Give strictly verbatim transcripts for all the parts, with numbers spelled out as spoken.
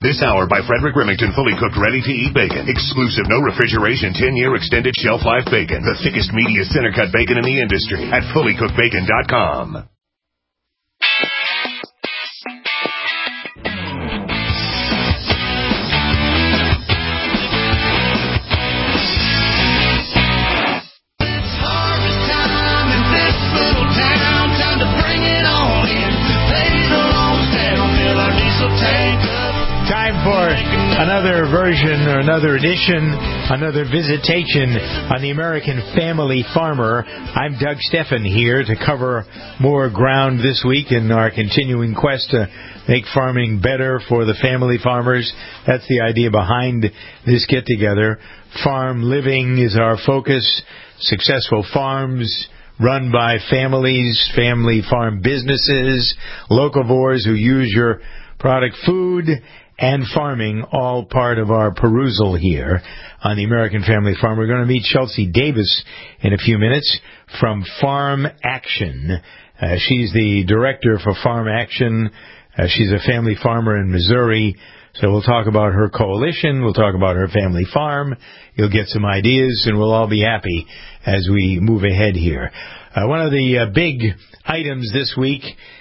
This hour by Frederick Remington, fully cooked, ready-to-eat bacon. Exclusive, no refrigeration, ten-year extended shelf life bacon. The thickest, meatiest, center-cut bacon in the industry at fully cooked bacon dot com. Time for another version or another edition, another visitation on the American Family Farmer. I'm Doug Steffen here to cover more ground this week in our continuing quest to make farming better for the family farmers. That's the idea behind this get-together. Farm living is our focus. Successful farms run by families, family farm businesses, locavores who use your product, food, and farming, all part of our perusal here on the American Family Farm. We're going to meet Chelsea Davis in a few minutes from Farm Action. Uh, she's the director for Farm Action. Uh, she's a family farmer in Missouri. So we'll talk about her coalition. We'll talk about her family farm. You'll get some ideas, and we'll all be happy as we move ahead here. Uh, one of the uh, big items this week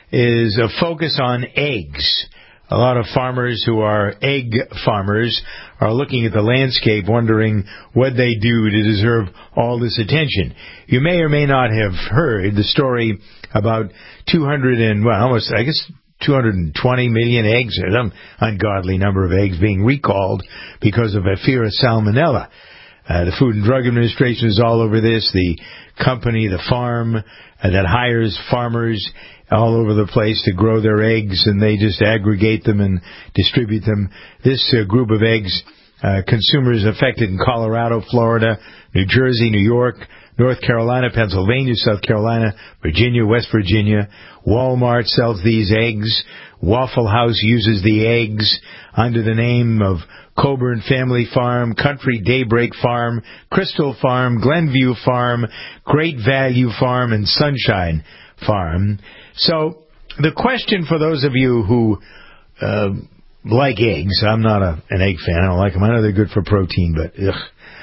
is a focus on eggs. A lot of farmers who are egg farmers are looking at the landscape wondering what they do to deserve all this attention. You may or may not have heard the story about two hundred and, well, almost, I guess, two hundred twenty million eggs, or some ungodly number of eggs being recalled because of a fear of salmonella. Uh, the Food and Drug Administration is all over this. The company, the farm uh, that hires farmers all over the place to grow their eggs, and they just aggregate them and distribute them. This uh, group of eggs, uh, consumers affected in Colorado, Florida, New Jersey, New York, North Carolina, Pennsylvania, South Carolina, Virginia, West Virginia. Walmart sells these eggs. Waffle House uses the eggs under the name of Coburn Family Farm, Country Daybreak Farm, Crystal Farm, Glenview Farm, Great Value Farm, and Sunshine Farm. So the question for those of you who uh, like eggs, I'm not a, an egg fan. I don't like them. I know they're good for protein, but ugh.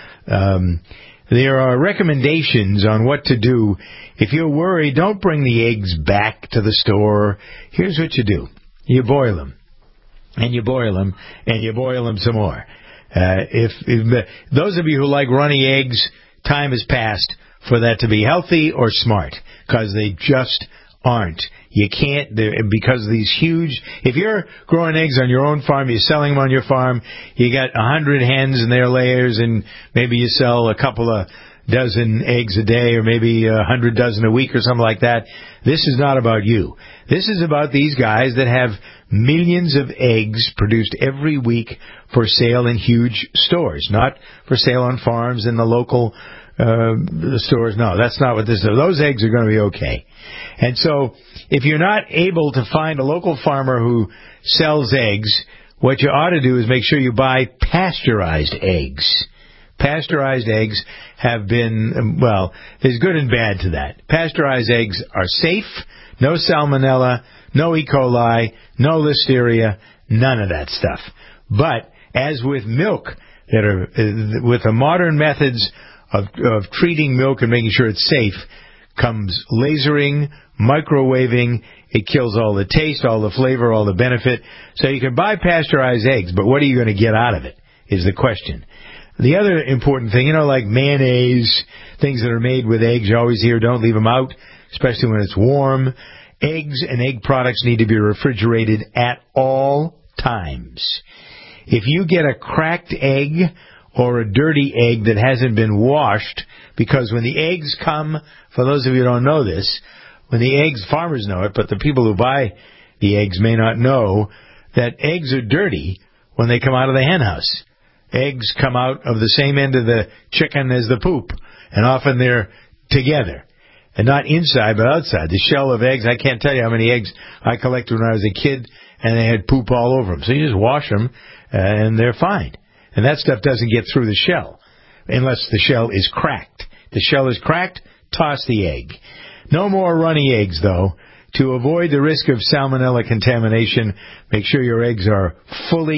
Um, there are recommendations on what to do. If you're worried, don't bring the eggs back to the store. Here's what you do. You boil them. And you boil them, and you boil them some more. Uh, if, if those of you who like runny eggs, time has passed for that to be healthy or smart, because they just aren't. You can't, because of these huge, if you're growing eggs on your own farm, you're selling them on your farm, you got a hundred hens and their layers, and maybe you sell a couple of dozen eggs a day, or maybe a hundred dozen a week or something like that. This is not about you. This is about these guys that have millions of eggs produced every week for sale in huge stores, not for sale on farms in the local uh, stores. No, that's not what this is. Those eggs are going to be okay. And so if you're not able to find a local farmer who sells eggs, what you ought to do is make sure you buy pasteurized eggs. Pasteurized eggs have been, well, there's good and bad to that. Pasteurized eggs are safe, no salmonella, no E. coli, no listeria, none of that stuff. But as with milk, that are uh, with the modern methods of, of treating milk and making sure it's safe, comes lasering, microwaving. It kills all the taste, all the flavor, all the benefit. So you can buy pasteurized eggs, but what are you going to get out of it is the question. The other important thing, you know, like mayonnaise, things that are made with eggs, you always hear don't leave them out, especially when it's warm. Eggs and egg products need to be refrigerated at all times. If you get a cracked egg or a dirty egg that hasn't been washed, because when the eggs come, for those of you who don't know this, when the eggs, farmers know it, but the people who buy the eggs may not know, that eggs are dirty when they come out of the hen house. Eggs come out of the same end of the chicken as the poop, and often they're together. And not inside, but outside. The shell of eggs, I can't tell you how many eggs I collected when I was a kid, and they had poop all over them. So you just wash them, and they're fine. And that stuff doesn't get through the shell, unless the shell is cracked. The shell is cracked, toss the egg. No more runny eggs, though. To avoid the risk of salmonella contamination, make sure your eggs are fully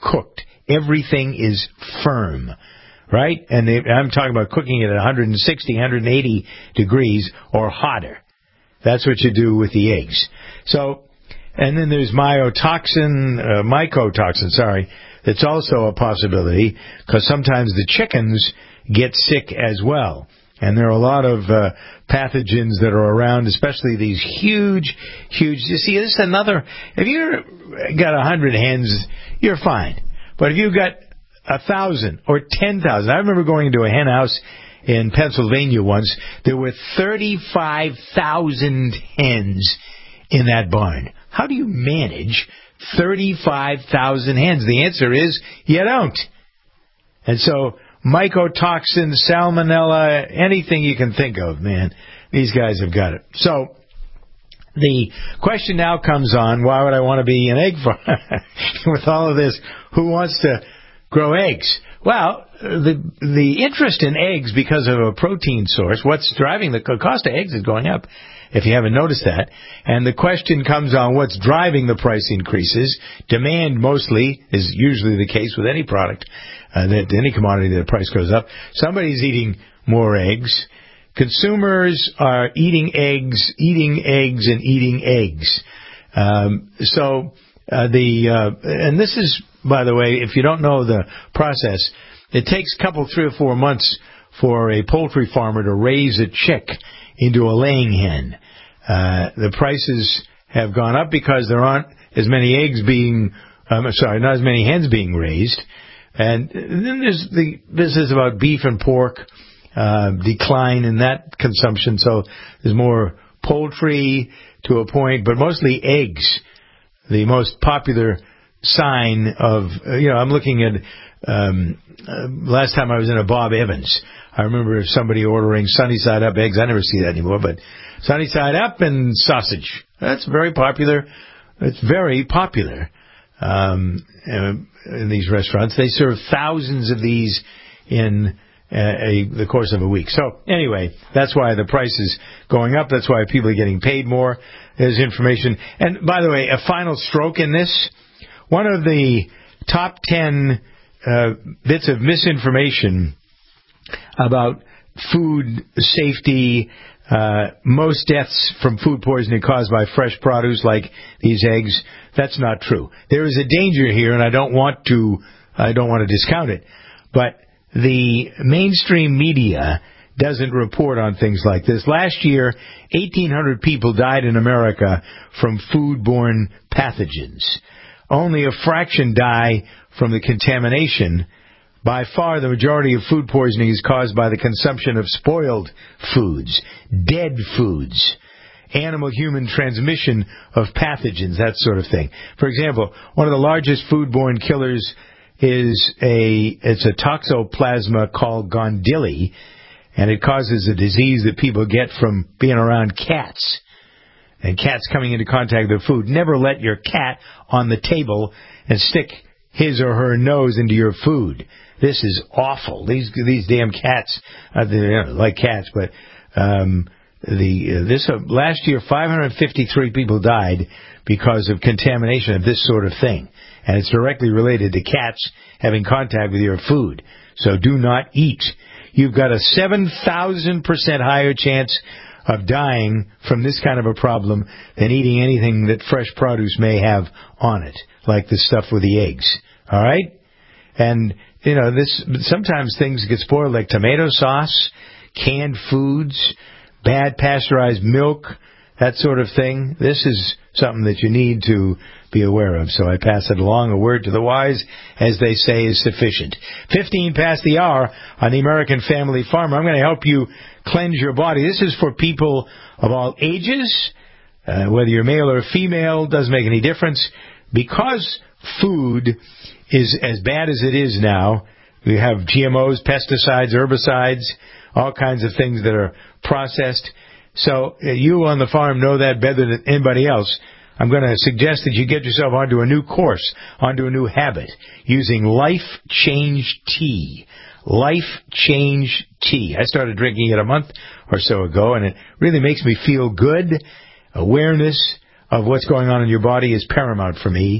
cooked. Everything is firm, right? And they, I'm talking about cooking it at one sixty, one eighty degrees or hotter. That's what you do with the eggs. So, and then there's mycotoxin, uh, mycotoxin, sorry, that's also a possibility because sometimes the chickens get sick as well. And there are a lot of uh, pathogens that are around, especially these huge, huge. You see, this is another. If you've got a hundred hens, you're fine. But if you've got a thousand or ten thousand, I remember going into a hen house in Pennsylvania once. There were thirty-five thousand hens in that barn. How do you manage thirty-five thousand hens? The answer is you don't. And so mycotoxins, salmonella, anything you can think of, man, these guys have got it. So the question now comes on, why would I want to be an egg farmer? With all of this, who wants to grow eggs? Well, the the interest in eggs because of a protein source, what's driving the cost of eggs is going up, if you haven't noticed that. And the question comes on what's driving the price increases. Demand mostly is usually the case with any product, uh, that any commodity that the price goes up. Somebody's eating more eggs. Consumers are eating eggs, eating eggs, and eating eggs. Um, so uh, the uh, and this is, by the way, if you don't know the process, it takes a couple, three or four months for a poultry farmer to raise a chick into a laying hen. Uh, the prices have gone up because there aren't as many eggs being, um, sorry, not as many hens being raised. And then there's the business about beef and pork, uh, decline in that consumption. So there's more poultry to a point, but mostly eggs. The most popular sign of, you know, I'm looking at, um, uh, last time I was in a Bob Evans. I remember somebody ordering sunny side up eggs. I never see that anymore, but sunny side up and sausage. That's very popular. It's very popular um, in these restaurants. They serve thousands of these in a, a, the course of a week. So anyway, that's why the price is going up. That's why people are getting paid more. There's information. And by the way, a final stroke in this. One of the top ten uh, bits of misinformation about food safety, uh, most deaths from food poisoning caused by fresh produce like these eggs, that's not true. There is a danger here, and I don't want to, I don't want to discount it, but the mainstream media doesn't report on things like this. Last year, eighteen hundred people died in America from foodborne pathogens. Only a fraction die from the contamination. By far, the majority of food poisoning is caused by the consumption of spoiled foods, dead foods, animal-human transmission of pathogens, that sort of thing. For example, one of the largest foodborne killers is a it's a toxoplasma called Gondili, and it causes a disease that people get from being around cats. And cats coming into contact with their food. Never let your cat on the table and stick his or her nose into your food. This is awful. These these damn cats, uh, they're like cats, but um, the uh, this uh, last year five hundred fifty-three people died because of contamination of this sort of thing, and it's directly related to cats having contact with your food. So do not eat. You've got a seven thousand percent higher chance of dying from this kind of a problem than eating anything that fresh produce may have on it, like the stuff with the eggs. All right? And, you know, this sometimes things get spoiled, like tomato sauce, canned foods, bad pasteurized milk, that sort of thing. This is something that you need to be aware of. So I pass it along. A word to the wise, as they say, is sufficient. Fifteen past the hour on the American Family Farmer. I'm going to help you cleanse your body. This is for people of all ages, uh, whether you're male or female, doesn't make any difference. Because food is as bad as it is now, we have G M Os, pesticides, herbicides, all kinds of things that are processed. So uh, you on the farm know that better than anybody else. I'm going to suggest that you get yourself onto a new course, onto a new habit, using Life Change Tea. Life Change Tea. I started drinking it a month or so ago, and it really makes me feel good. Awareness of what's going on in your body is paramount for me.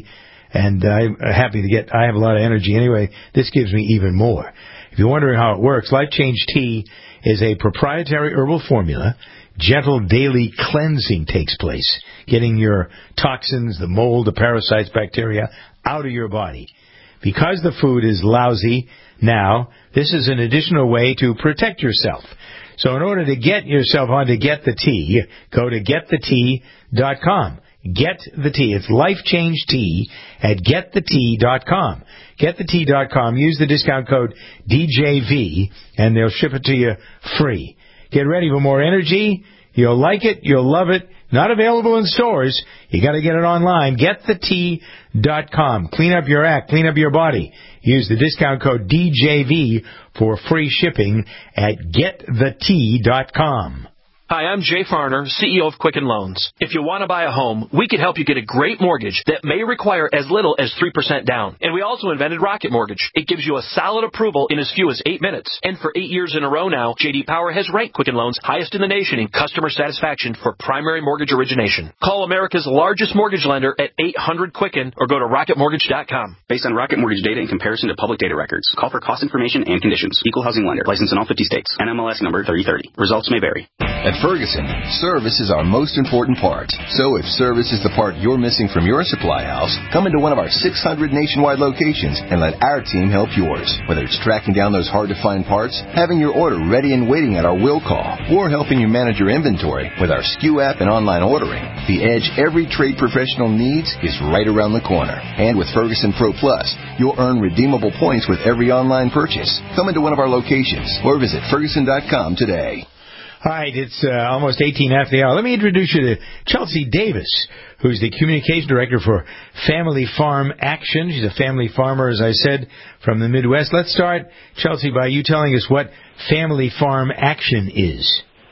and I'm happy to get, I have a lot of energy anyway. This gives me even more. If you're wondering how it works, Life Change Tea is a proprietary herbal formula. Gentle daily cleansing takes place, getting your toxins, the mold, the parasites, bacteria out of your body. Because the food is lousy now, this is an additional way to protect yourself. So in order to get yourself onto Get the Tea, go to get the tea dot com. Get the Tea. It's Life Change Tea at get the tea dot com. get the tea dot com. Use the discount code D J V, and they'll ship it to you free. Get ready for more energy. You'll like it. You'll love it. Not available in stores. You got to get it online. get the tea dot com. Clean up your act. Clean up your body. Use the discount code D J V for free shipping at get the tea dot com. Hi, I'm Jay Farner, C E O of Quicken Loans. If you want to buy a home, we can help you get a great mortgage that may require as little as three percent down. And we also invented Rocket Mortgage. It gives you a solid approval in as few as eight minutes. And for eight years in a row now, J D Power has ranked Quicken Loans highest in the nation in customer satisfaction for primary mortgage origination. Call America's largest mortgage lender at eight hundred Quicken or go to rocket mortgage dot com. Based on Rocket Mortgage data in comparison to public data records, call for cost information and conditions. Equal housing lender. Licensed in all fifty states. N M L S number thirty thirty. Results may vary. At Ferguson, service is our most important part. So if service is the part you're missing from your supply house, come into one of our six hundred nationwide locations and let our team help yours. Whether it's tracking down those hard-to-find parts, having your order ready and waiting at our will call, or helping you manage your inventory with our S K U app and online ordering, the edge every trade professional needs is right around the corner. And with Ferguson Pro Plus, you'll earn redeemable points with every online purchase. Come into one of our locations or visit ferguson dot com today. All right, it's uh, almost eighteen after the hour. Let me introduce you to Chelsea Davis, who's the Communication Director for Family Farm Action. She's a family farmer, as I said, from the Midwest. Let's start, Chelsea, by you telling us what Family Farm Action is.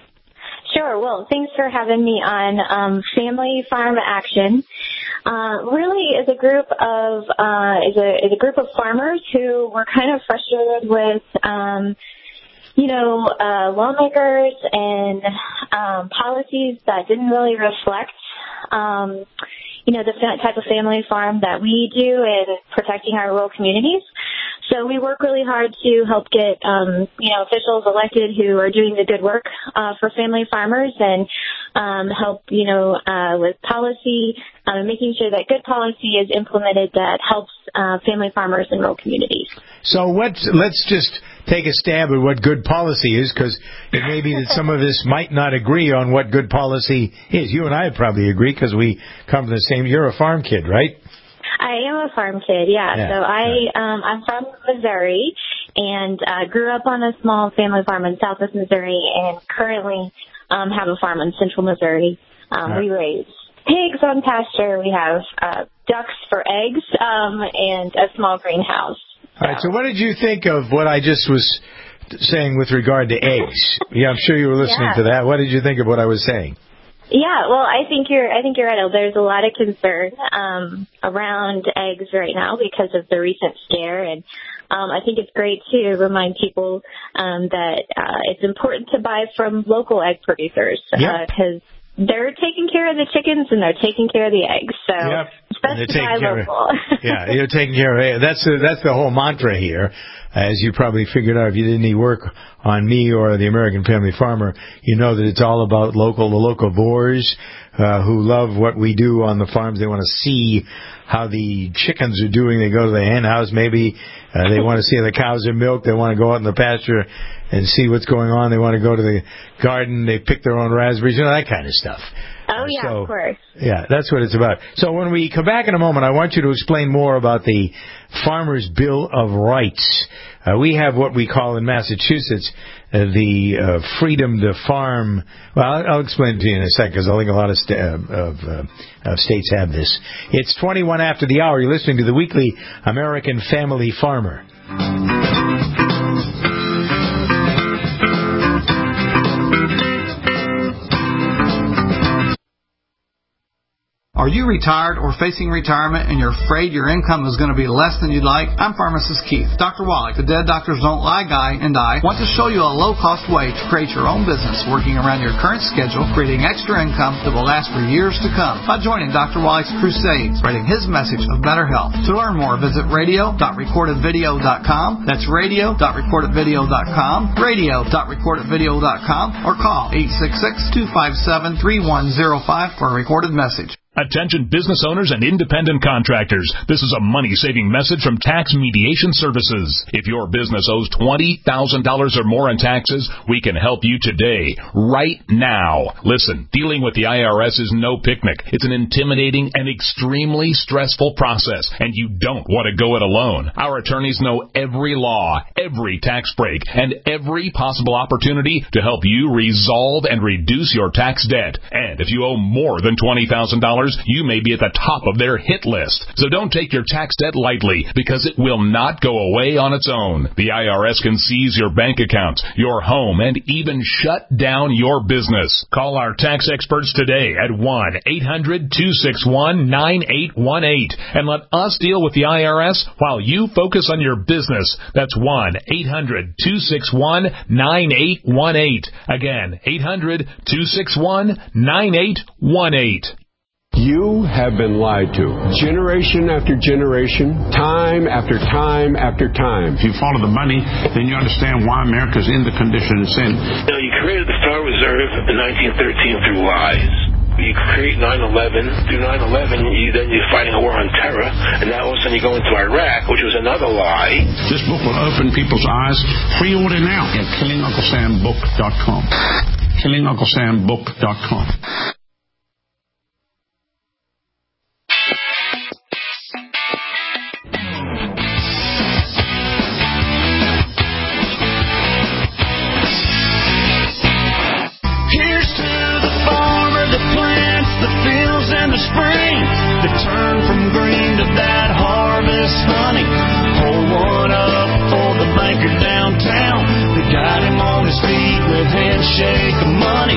Sure. Well, thanks for having me on. Um, Family Farm Action uh, really is a group of uh, is a is a group of farmers who were kind of frustrated with um, you know, uh, lawmakers and um, policies that didn't really reflect, um, you know, the type of family farm that we do in protecting our rural communities. So we work really hard to help get, um, you know, officials elected who are doing the good work uh, for family farmers and um, help, you know, uh, with policy, uh, making sure that good policy is implemented that helps uh, family farmers in rural communities. So what, let's just take a stab at what good policy is, because it may be that some of us might not agree on what good policy is. You and I probably agree because we come from the same, you're a farm kid, right? I am a farm kid, yeah. yeah. So I, um, I'm from Missouri and uh, grew up on a small family farm in southwest Missouri and currently um, have a farm in central Missouri. Um, right. We raise pigs on pasture. We have uh, ducks for eggs um, and a small greenhouse. So. All right, so what did you think of what I just was saying with regard to eggs? Yeah, I'm sure you were listening yeah. to that. What did you think of what I was saying? Yeah, well, I think you're. I think you're right. There's a lot of concern um, around eggs right now because of the recent scare, and um, I think it's great to remind people um, that uh, it's important to buy from local egg producers because yep. uh, they're taking care of the chickens and they're taking care of the eggs. So yep. it's best to buy local. Of, yeah, you're taking care of it. That's a, that's the whole mantra here. As you probably figured out, if you did any work on me or the American Family Farmer, you know that it's all about local, the locavores uh, who love what we do on the farms. They want to see how the chickens are doing. They go to the hen house maybe. Uh, they want to see how the cows are milked. They want to go out in the pasture and see what's going on. They want to go to the garden. They pick their own raspberries, you know, that kind of stuff. Oh, yeah, so, of course. Yeah, that's what it's about. So when we come back in a moment, I want you to explain more about the Farmers' Bill of Rights. Uh, we have what we call in Massachusetts uh, the uh, freedom to farm. Well, I'll, I'll explain it to you in a second because I think a lot of, st- uh, of, uh, of states have this. It's twenty-one after the hour. You're listening to the weekly American Family Farmer. Are Are you retired or facing retirement and you're afraid your income is going to be less than you'd like? I'm Pharmacist Keith. Doctor Wallach, the Dead Doctors Don't Lie guy, and I want to show you a low-cost way to create your own business working around your current schedule, creating extra income that will last for years to come by joining Doctor Wallach's crusade, spreading his message of better health. To learn more, visit radio dot recorded video dot com. That's radio dot recorded video dot com, radio dot recorded video dot com, or call eight six six, two five seven, three one zero five for a recorded message. Attention business owners and independent contractors. This is a money-saving message from Tax Mediation Services. If your business owes twenty thousand dollars or more in taxes, we can help you today, right now. Listen, dealing with the I R S is no picnic. It's an intimidating and extremely stressful process, and you don't want to go it alone. Our attorneys know every law, every tax break, and every possible opportunity to help you resolve and reduce your tax debt. And if you owe more than twenty thousand dollars, you may be at the top of their hit list. So don't take your tax debt lightly, because it will not go away on its own. The I R S can seize your bank accounts, your home, and even shut down your business. Call our tax experts today at one eight hundred, two six one, nine eight one eight and let us deal with the I R S while you focus on your business. That's one eight hundred, two six one, nine eight one eight. Again, eight hundred, two six one, nine eight one eight. You have been lied to, generation after generation, time after time after time. If you follow the money, then you understand why America's in the condition it's in. You know, you created the Federal Reserve in nineteen thirteen through lies. You create nine eleven. Through nine eleven, you, then you're fighting a war on terror, and now all of a sudden you go into Iraq, which was another lie. This book will open people's eyes. Pre-order now at killing uncle sam book dot com. killing uncle sam book dot com. Spring, to turn from green to that harvest honey. Pour one up for the banker downtown. They got him on his feet with handshake of money.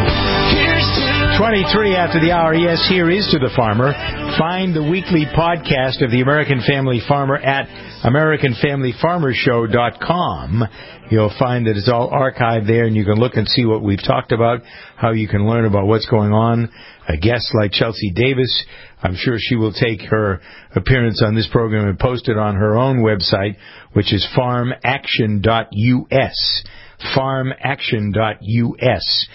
Here's to twenty-three after the hour. Yes, here is To the Farmer. Find the weekly podcast of the American Family Farmer at american family farmer show dot com. You'll find that it's all archived there, and you can look and see what we've talked about, how you can learn about what's going on. A guest like Chelsea Davis, I'm sure she will take her appearance on this program and post it on her own website, which is farm action dot U S. farm action dot U S.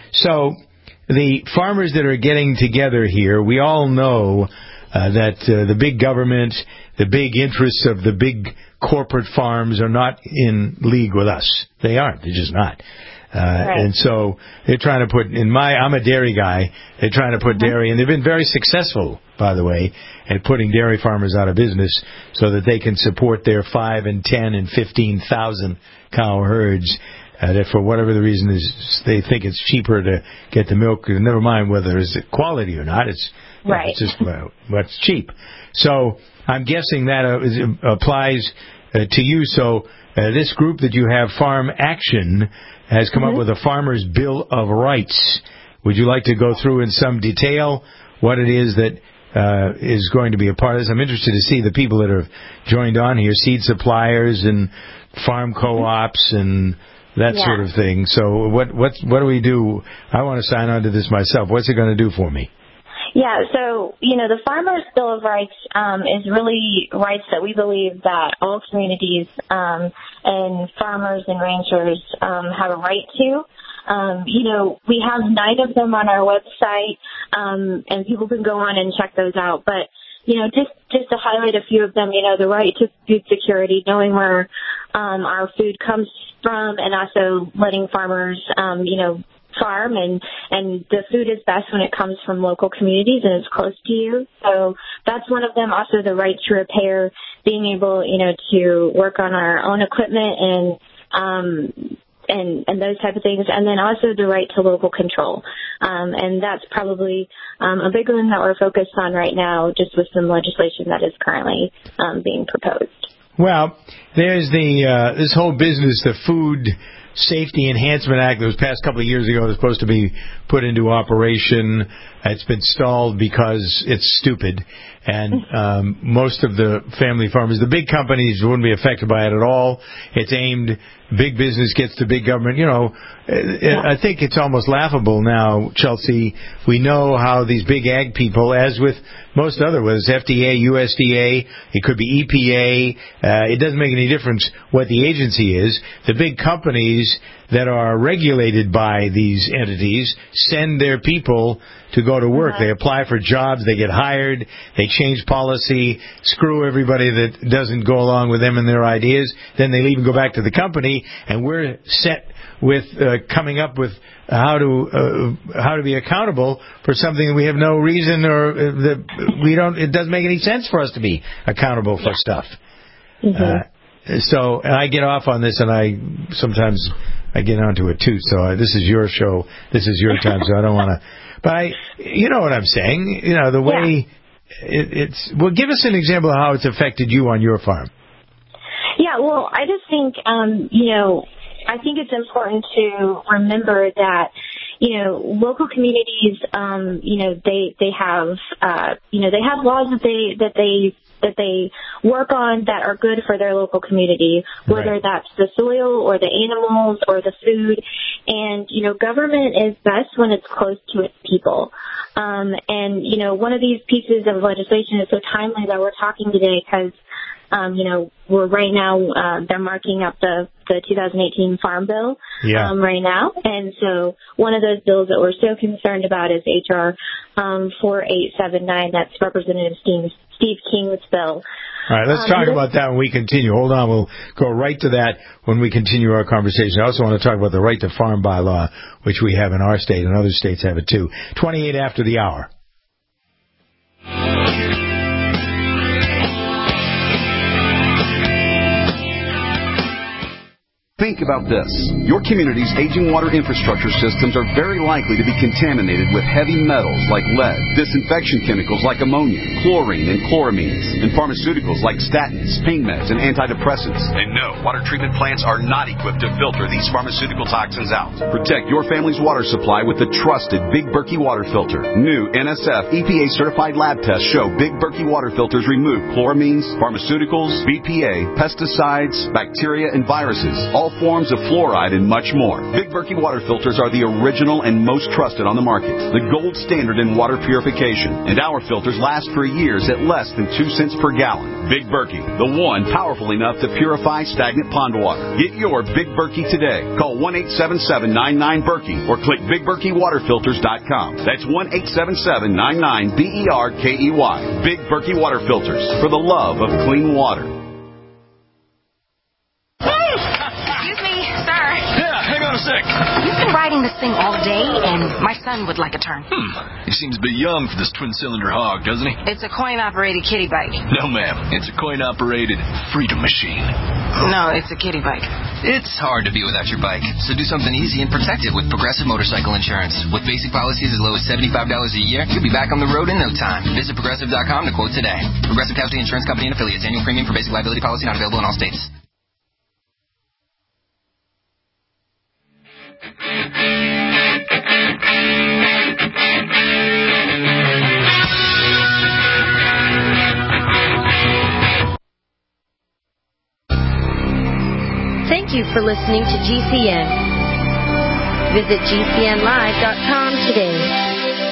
So the farmers that are getting together here, we all know uh, that uh, the big government, the big interests of the big corporate farms are not in league with us. They aren't. They're just not. Uh, right. And so they're trying to put, in my, I'm a dairy guy, they're trying to put mm-hmm. dairy, and they've been very successful, by the way, at putting dairy farmers out of business so that they can support their five and ten and fifteen thousand cow herds. Uh, that for whatever the reason is, they think it's cheaper to get the milk. Never mind whether it's quality or not. It's right. It's just well, what's cheap. So I'm guessing that uh, is, applies uh, to you. So uh, this group that you have, Farm Action, has come mm-hmm. up with a Farmer's Bill of Rights. Would you like to go through in some detail what it is that uh, is going to be a part of this? I'm interested to see the people that have joined on here, seed suppliers and farm co-ops and that yeah. sort of thing. So what what what do we do? I want to sign on to this myself. What's it going to do for me? Yeah, so, you know, the Farmers' Bill of Rights um, is really rights that we believe that all communities um, and farmers and ranchers um, have a right to. Um, you know, we have nine of them on our website, um, and people can go on and check those out. But, you know, just, just to highlight a few of them, you know, the right to food security, knowing where um, our food comes from, and also letting farmers, um, you know, farm, and, and the food is best when it comes from local communities and is close to you. So that's one of them. Also the right to repair, being able, you know, to work on our own equipment and, um, and, and those type of things. And then also the right to local control. Um, and that's probably, um, a big one that we're focused on right now, just with some legislation that is currently, um, being proposed. Well, there's the, uh, this whole business, the food, Safety Enhancement Act that was passed a couple of years ago was supposed to be put into operation. It's been stalled because it's stupid. And um, most of the family farmers, the big companies wouldn't be affected by it at all. It's aimed, big business gets to big government. You know, I think it's almost laughable now, Chelsea. We know how these big ag people, as with most other, whether it's F D A, U S D A, it could be E P A, uh, it doesn't make any difference what the agency is. The big companies that are regulated by these entities send their people to go to work. They apply for jobs, they get hired, they change policy, screw everybody that doesn't go along with them and their ideas, then they leave and go back to the company, and we're set with uh, coming up with how to uh, how to be accountable for something that we have no reason or uh, that we don't. It doesn't make any sense for us to be accountable for stuff. Mm-hmm. Uh, so and I get off on this, and I sometimes I get onto it too. So I, this is your show, this is your time. So I don't want to. But I, you know what I'm saying. You know the way yeah. it, it's. Well, give us an example of how it's affected you on your farm. Yeah. Well, I just think um, you know. I think it's important to remember that, you know, local communities, um, you know, they, they have, uh, you know, they have laws that they, that they, that they work on that are good for their local community, whether right. that's the soil or the animals or the food. And, you know, government is best when it's close to its people. Um, and, you know, one of these pieces of legislation is so timely that we're talking today because, Um, you know, we're right now, uh, they're marking up the, the two thousand eighteen Farm Bill yeah. um, right now. And so one of those bills that we're so concerned about is H R um, four eight seven nine. That's Representative Steve, Steve King's bill. All right, let's um, talk about that when we continue. Hold on, we'll go right to that when we continue our conversation. I also want to talk about the right to farm bylaw, which we have in our state, and other states have it too. twenty-eight after the hour. Think about this. Your community's aging water infrastructure systems are very likely to be contaminated with heavy metals like lead, disinfection chemicals like ammonia, chlorine and chloramines, and pharmaceuticals like statins, pain meds, and antidepressants. And no, water treatment plants are not equipped to filter these pharmaceutical toxins out. Protect your family's water supply with the trusted Big Berkey water filter. New N S F E P A certified lab tests show Big Berkey water filters remove chloramines, pharmaceuticals, B P A, pesticides, bacteria, and viruses, all forms of fluoride, and much more. Big Berkey water filters are the original and most trusted on the market, the gold standard in water purification, and our filters last for years at less than two cents per gallon. Big Berkey, the one powerful enough to purify stagnant pond water. Get your Big Berkey today. Call one eight seven seven, nine nine, Berkey or click big berkey water filters dot com. That's one eight seven seven, nine nine, B E R K E Y. Big Berkey water filters, for the love of clean water. You've been riding this thing all day, and my son would like a turn. Hmm. He seems a bit young for this twin-cylinder hog, doesn't he? It's a coin-operated kiddie bike. No, ma'am. It's a coin-operated freedom machine. No, it's a kiddie bike. It's hard to be without your bike, so do something easy and protect it with Progressive Motorcycle Insurance. With basic policies as low as seventy-five dollars a year, you'll be back on the road in no time. Visit Progressive dot com to quote today. Progressive Casualty Insurance Company and Affiliates. Annual premium for basic liability policy not available in all states. Thank you for listening to G C N. Visit G C N live dot com today.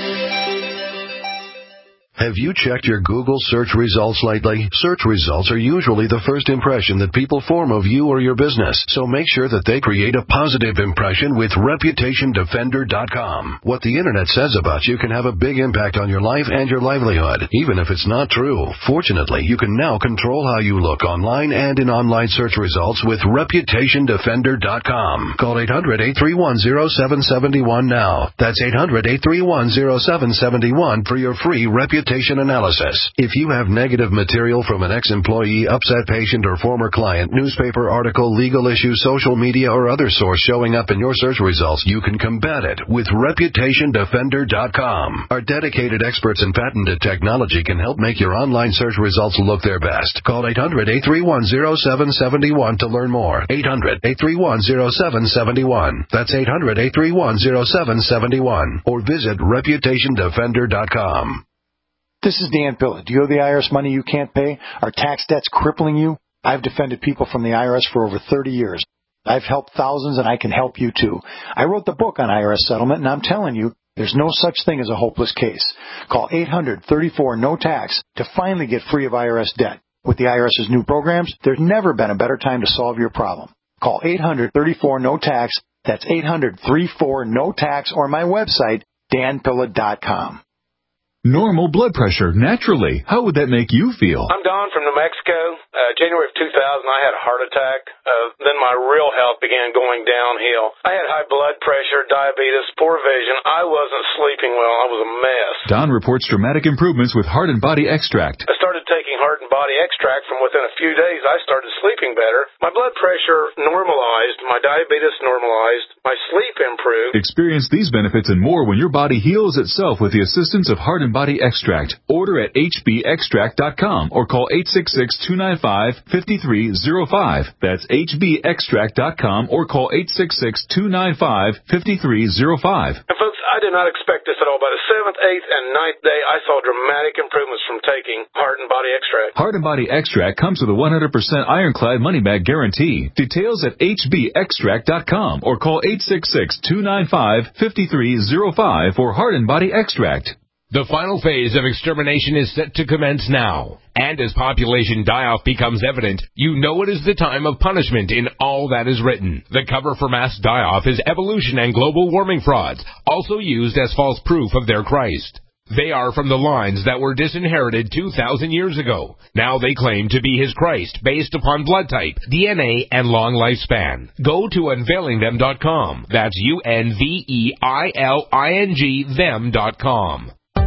Have you checked your Google search results lately? Search results are usually the first impression that people form of you or your business, so make sure that they create a positive impression with reputation defender dot com. What the Internet says about you can have a big impact on your life and your livelihood, even if it's not true. Fortunately, you can now control how you look online and in online search results with reputation defender dot com. Call eight hundred, eight three one, zero seven seven one now. That's eight hundred, eight three one, zero seven seven one for your free Reputation reputation analysis. If you have negative material from an ex-employee, upset patient, or former client, newspaper article, legal issue, social media, or other source showing up in your search results, you can combat it with reputation defender dot com. Our dedicated experts in patented technology can help make your online search results look their best. Call eight hundred, eight three one, zero seven seven one to learn more. eight hundred, eight three one, zero seven seven one. That's eight hundred, eight three one, zero seven seven one. Or visit reputation defender dot com. This is Dan Pilla. Do you owe the I R S money you can't pay? Are tax debts crippling you? I've defended people from the I R S for over thirty years. I've helped thousands, and I can help you too. I wrote the book on I R S settlement, and I'm telling you, there's no such thing as a hopeless case. Call eight hundred, thirty-four, no tax to finally get free of I R S debt. With the IRS's new programs, there's never been a better time to solve your problem. Call eight hundred, thirty-four, no tax. That's eight hundred, thirty-four, no tax, or my website, dan pilla dot com. Normal blood pressure, naturally. How would that make you feel? I'm Don from New Mexico. Uh, January of two thousand, I had a heart attack. Uh, then my real health began going downhill. I had high blood pressure, diabetes, poor vision. I wasn't sleeping well. I was a mess. Don reports dramatic improvements with Heart and Body Extract. I started taking Heart and Body Extract. From within a few days, I started sleeping better. My blood pressure normalized. My diabetes normalized. My sleep improved. Experience these benefits and more when your body heals itself with the assistance of Heart and Body Extract. Order at h b extract dot com or call eight six six, two nine five, five three zero five. That's h b extract dot com or call eight six six, two nine five, five three zero five. And folks, I did not expect this at all. By the seventh, eighth, and ninth day, I saw dramatic improvements from taking Heart and Body Extract. Heart and Body Extract comes with a one hundred percent ironclad money-back guarantee. Details at h b extract dot com or call eight six six, two nine five, five three zero five for Heart and Body Extract. The final phase of extermination is set to commence now. And as population die-off becomes evident, you know it is the time of punishment in all that is written. The cover for mass die-off is evolution and global warming frauds, also used as false proof of their Christ. They are from the lines that were disinherited two thousand years ago. Now they claim to be his Christ based upon blood type, D N A, and long lifespan. Go to unveiling them dot com. That's U N V E I L I N G them dot com.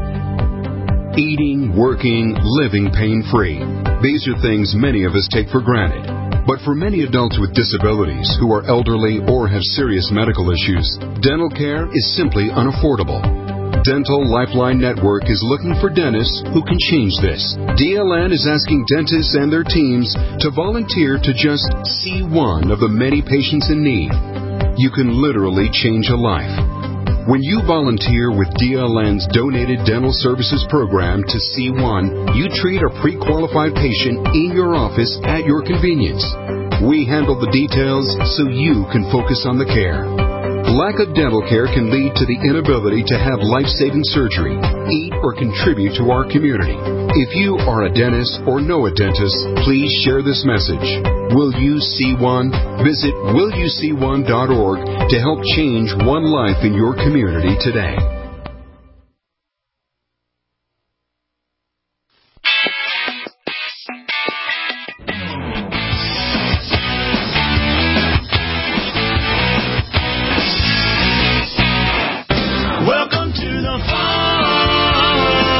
Eating, working, living pain-free. These are things many of us take for granted. But for many adults with disabilities who are elderly or have serious medical issues, dental care is simply unaffordable. Dental Lifeline Network is looking for dentists who can change this. D L N is asking dentists and their teams to volunteer to just see one of the many patients in need. You can literally change a life. When you volunteer with D L N's Donated Dental Services Program to C one, you treat a pre-qualified patient in your office at your convenience. We handle the details so you can focus on the care. Lack of dental care can lead to the inability to have life-saving surgery, eat, or contribute to our community. If you are a dentist or know a dentist, please share this message. Will you see one? Visit will you see one dot org to help change one life in your community today. Welcome to the farm,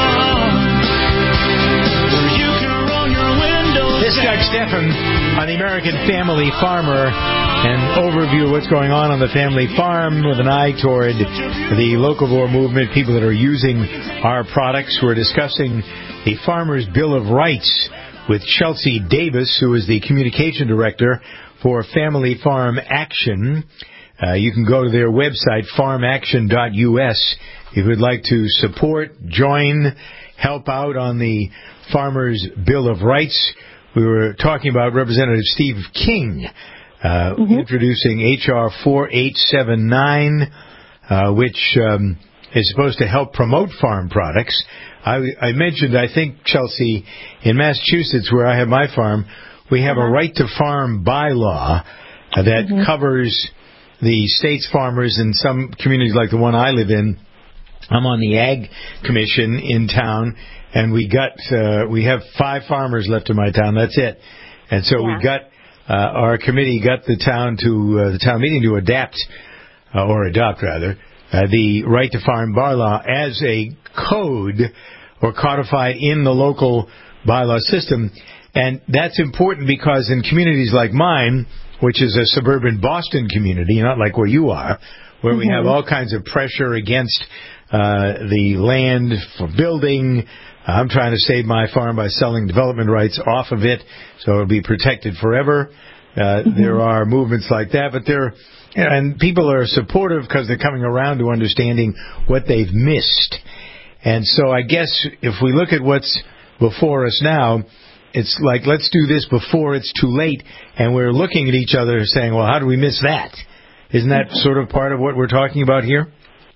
where you can roll your windows. This is Doug Stephan on the American Family Farmer, an overview of what's going on on the family farm with an eye toward the locavore movement, people that are using our products. We're discussing the Farmers' Bill of Rights with Chelsea Davis, who is the communication director for Family Farm Action. Uh, you can go to their website, farm action dot U S, if you would like to support, join, help out on the Farmers' Bill of Rights. We were talking about Representative Steve King uh, mm-hmm. introducing H R forty-eight seventy-nine, uh, which um, is supposed to help promote farm products. I, I mentioned, I think, Chelsea, in Massachusetts, where I have my farm, we have uh-huh. a right to farm bylaw uh, that mm-hmm. covers the state's farmers in some communities like the one I live in. I'm on the Ag Commission in town, and we got uh, we have five farmers left in my town. That's it. And so yeah. we got uh, our committee got the town to uh, the town meeting to adapt uh, or adopt rather uh, the right to farm bylaw as a code or codified in the local bylaw system. And that's important because in communities like mine, which is a suburban Boston community, not like where you are, where mm-hmm. we have all kinds of pressure against uh, the land for building. I'm trying to save my farm by selling development rights off of it so it'll be protected forever. Uh, mm-hmm. There are movements like that, but there, and people are supportive because they're coming around to understanding what they've missed. And so I guess if we look at what's before us now, it's like, let's do this before it's too late, and we're looking at each other saying, well, how do we miss that? Isn't that sort of part of what we're talking about here?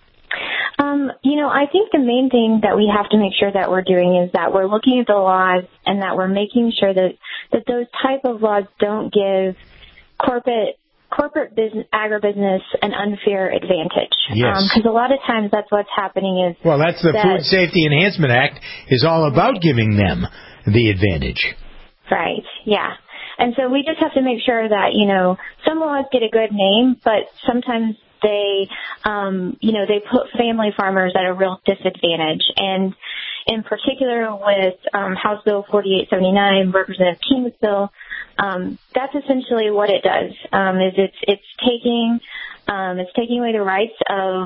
Um, you know, I think the main thing that we have to make sure that we're doing is that we're looking at the laws and that we're making sure that, that those type of laws don't give corporate corporate business, agribusiness an unfair advantage. Yes. Because um, a lot of times that's what's happening is... Well, that's the that, Food Safety Enhancement Act is all about giving them the advantage. Right, yeah. And so we just have to make sure that, you know, some laws get a good name, but sometimes they, um, you know, they put family farmers at a real disadvantage. And in particular with um, House Bill forty-eight seventy-nine, Representative King's bill, um, that's essentially what it does. Um, is it's it's taking um, it's taking away the rights of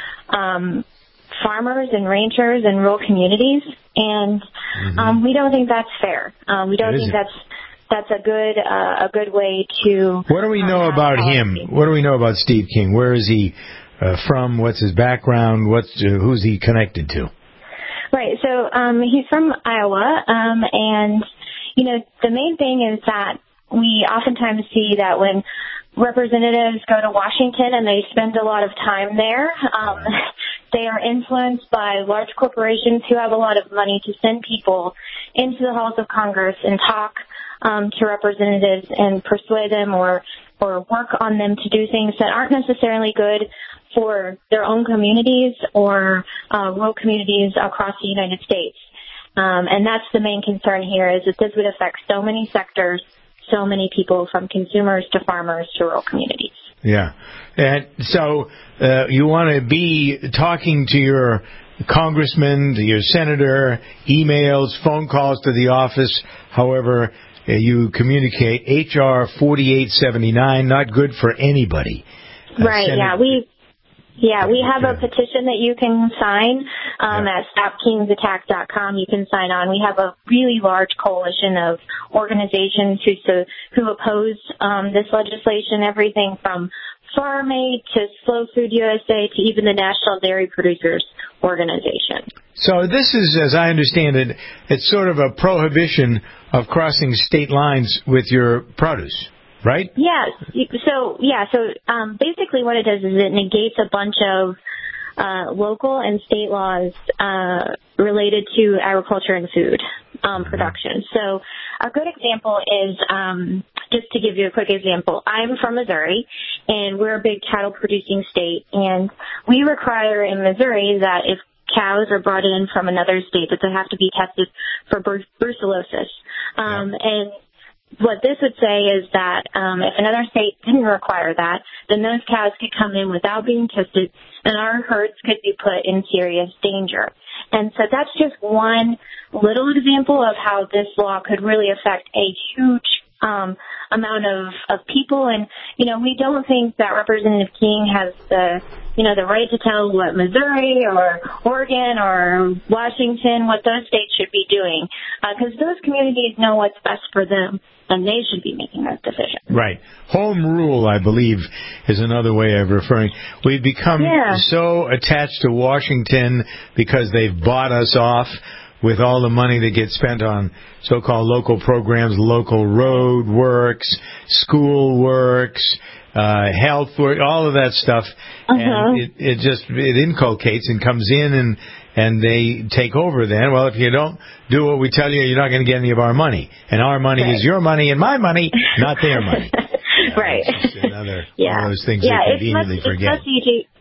um, farmers and ranchers in rural communities, and mm-hmm. um, we don't think that's fair. Um, we don't think that's that's a good uh, a good way to. What do we know um, about him? What do we know about Steve King? Where is he uh, from? What's his background? What's uh, who's he connected to? Right. So um, he's from Iowa, um, and you know the main thing is that we oftentimes see that when representatives go to Washington and they spend a lot of time there, um, they are influenced by large corporations who have a lot of money to send people into the halls of Congress and talk um, to representatives and persuade them or or work on them to do things that aren't necessarily good for their own communities or uh, rural communities across the United States. Um, and that's the main concern here is that this would affect so many sectors, so many people from consumers to farmers to rural communities. Yeah. And so uh, you want to be talking to your congressman, to your senator, emails, phone calls to the office, however uh, you communicate. H R forty-eight seventy-nine, not good for anybody. Uh, right, Senate- yeah. We Yeah, we have a petition that you can sign um, yeah. at stop kings attack dot com. You can sign on. We have a really large coalition of organizations who so, who oppose um, this legislation, everything from Farm Aid to Slow Food U S A to even the National Dairy Producers Organization. So this is, as I understand it, it's sort of a prohibition of crossing state lines with your produce. Right? Yeah. So, yeah. So, um, basically what it does is it negates a bunch of, uh, local and state laws, uh, related to agriculture and food, um, production. So a good example is, um, just to give you a quick example, I'm from Missouri and we're a big cattle producing state, and we require in Missouri that if cows are brought in from another state that they have to be tested for br- brucellosis. Um, yeah. and What this would say is that um, if another state didn't require that, then those cows could come in without being tested, and our herds could be put in serious danger. And so that's just one little example of how this law could really affect a huge um, amount of, of people. And, you know, we don't think that Representative King has the, you know, the right to tell what Missouri or Oregon or Washington, what those states should be doing, because uh, those communities know what's best for them. And they should be making that decision. Right. Home rule, I believe, is another way of referring. We've become yeah. so attached to Washington because they've bought us off with all the money that gets spent on so-called local programs, local road works, school works, uh, health work, all of that stuff. Uh-huh. And it, it just, it inculcates and comes in and and they take over then. Well, if you don't do what we tell you, you're not going to get any of our money. And our money right. is your money and my money, not their money. Yeah, right. It's just another yeah. one of those things yeah, they conveniently it's much, forget. It's much easy,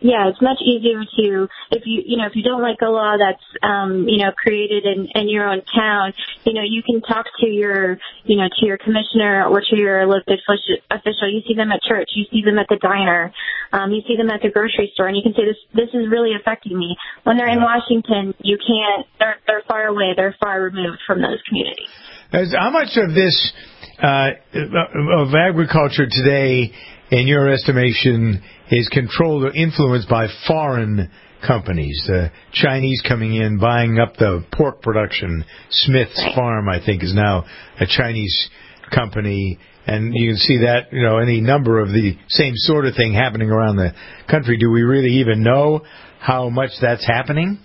Yeah, it's much easier to, if you, you know, if you don't like a law that's, um, you know, created in, in your own town, you know, you can talk to your, you know, to your commissioner or to your elected official. You see them at church, you see them at the diner, um, you see them at the grocery store, and you can say, this, this is really affecting me. When they're in Washington, you can't, they're, they're far away, they're far removed from those communities. As, how much of this, uh, of agriculture today, in your estimation, is controlled or influenced by foreign companies? The Chinese coming in, buying up the pork production. Smith's right. Farm, I think, is now a Chinese company. And you can see that, you know, any number of the same sort of thing happening around the country. Do we really even know how much that's happening?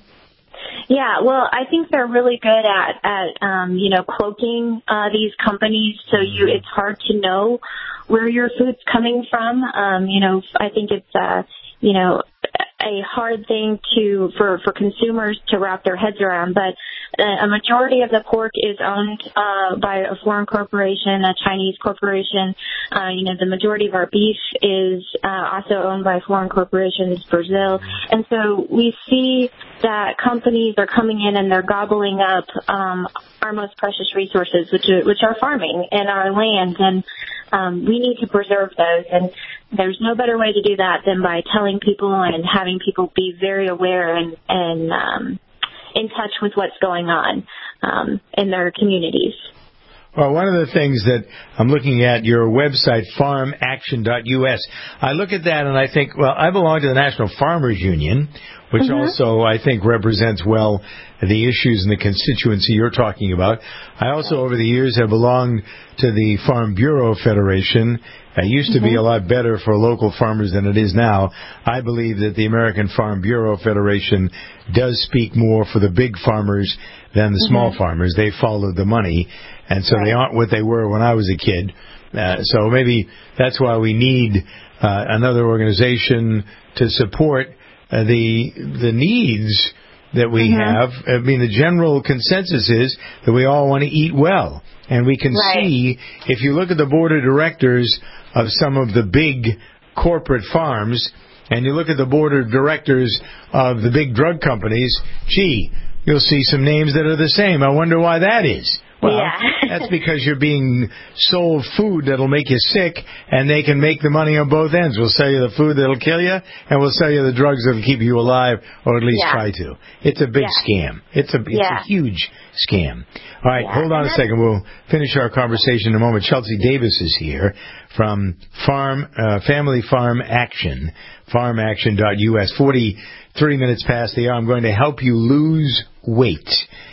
Yeah, well, I think they're really good at, at um, you know, cloaking uh, these companies, so you it's hard to know where your food's coming from. Um, you know, I think it's, uh, you know, a hard thing to for, for consumers to wrap their heads around. But a majority of the pork is owned uh, by a foreign corporation, a Chinese corporation. Uh, you know, the majority of our beef is uh, also owned by foreign corporations, Brazil. And so we see that companies are coming in and they're gobbling up um, our most precious resources, which are, which are farming and our land. And um, we need to preserve those. And there's no better way to do that than by telling people and having people be very aware and, and um, in touch with what's going on um, in their communities. Well, one of the things that I'm looking at, your website, farm action dot U S, I look at that and I think, well, I belong to the National Farmers Union, which mm-hmm. also I think represents well the issues in the constituency you're talking about. I also, over the years, have belonged to the Farm Bureau Federation. It used to mm-hmm. be a lot better for local farmers than it is now. I believe that the American Farm Bureau Federation does speak more for the big farmers than the mm-hmm. small farmers. They follow the money, and so right. they aren't what they were when I was a kid. Uh, so maybe that's why we need uh, another organization to support uh, the the needs that we mm-hmm. have. I mean, the general consensus is that we all want to eat well. And we can right. see, if you look at the board of directors of some of the big corporate farms, and you look at the board of directors of the big drug companies, gee, you'll see some names that are the same. I wonder why that is. Well, yeah. that's because you're being sold food that'll make you sick, and they can make the money on both ends. We'll sell you the food that'll kill you, and we'll sell you the drugs that'll keep you alive, or at least yeah. try to. It's a big yeah. scam. It's a it's yeah. a huge scam. All right, yeah. hold on a second. We'll finish our conversation in a moment. Chelsea Davis is here from Farm uh, Family Farm Action, farm action dot U S. forty-three minutes past the hour. I'm going to help you lose weight.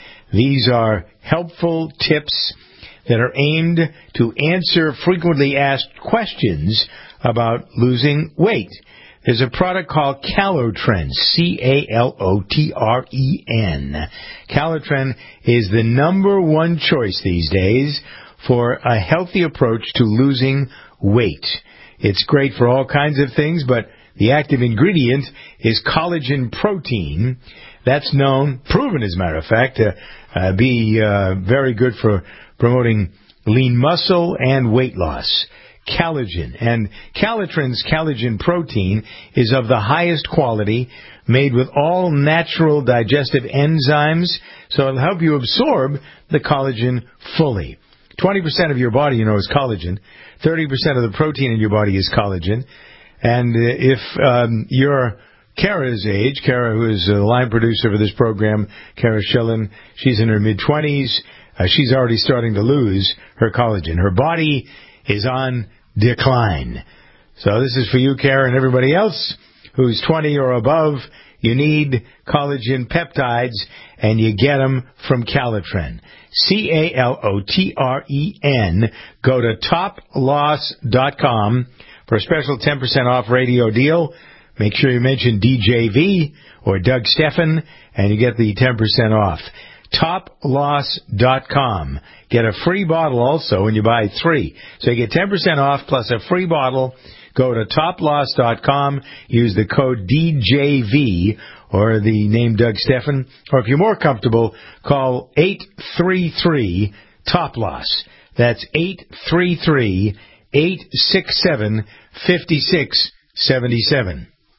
These are helpful tips that are aimed to answer frequently asked questions about losing weight. There's a product called Calotren, C A L O T R E N. Calotren is the number one choice these days for a healthy approach to losing weight. It's great for all kinds of things, but the active ingredient is collagen protein. That's known, proven as a matter of fact, to uh, be uh, very good for promoting lean muscle and weight loss. Collagen. And Calotren's collagen protein is of the highest quality, made with all natural digestive enzymes, so it'll help you absorb the collagen fully. twenty percent of your body, you know, is collagen. thirty percent of the protein in your body is collagen. And if um, you're Kara's age, Kara, who is a line producer for this program, Kara Schillen, she's in her mid-twenties. Uh, she's already starting to lose her collagen. Her body is on decline. So this is for you, Kara, and everybody else who's twenty or above. You need collagen peptides, and you get them from Calotren. C A L O T R E N. Go to top loss dot com for a special ten percent off radio deal. Make sure you mention D J V or Doug Steffen, and you get the ten percent off. top loss dot com. Get a free bottle also when you buy three. So you get ten percent off plus a free bottle. Go to top loss dot com. Use the code D J V or the name Doug Steffen. Or if you're more comfortable, call eight three three, T O P L O S. That's eight three three, eight six seven, five six seven seven.